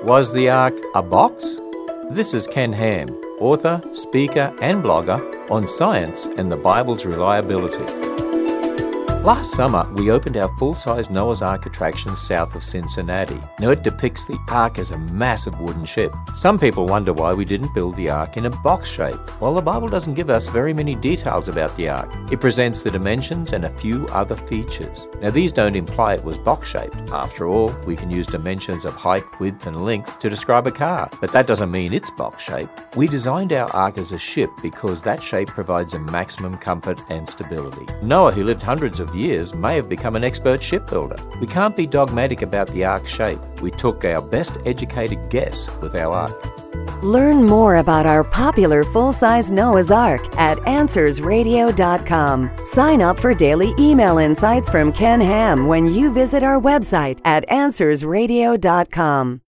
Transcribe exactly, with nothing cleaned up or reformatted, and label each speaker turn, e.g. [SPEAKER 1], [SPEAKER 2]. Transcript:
[SPEAKER 1] Was the ark a box? This is Ken Ham, author, speaker and blogger on science and the Bible's reliability. Last summer, we opened our full-size Noah's Ark attraction south of Cincinnati. Now, it depicts the Ark as a massive wooden ship. Some people wonder why we didn't build the Ark in a box shape. Well, the Bible doesn't give us very many details about the Ark. It presents the dimensions and a few other features. Now, these don't imply it was box-shaped. After all, we can use dimensions of height, width and length to describe a car, but that doesn't mean it's box-shaped. We designed our Ark as a ship because that shape provides a maximum comfort and stability. Noah, who lived hundreds of years, may have become an expert shipbuilder. We can't be dogmatic about the Ark's shape. We took our best educated guess with our Ark.
[SPEAKER 2] Learn more about our popular full-size Noah's Ark at answers radio dot com. Sign up for daily email insights from Ken Ham when you visit our website at answers radio dot com.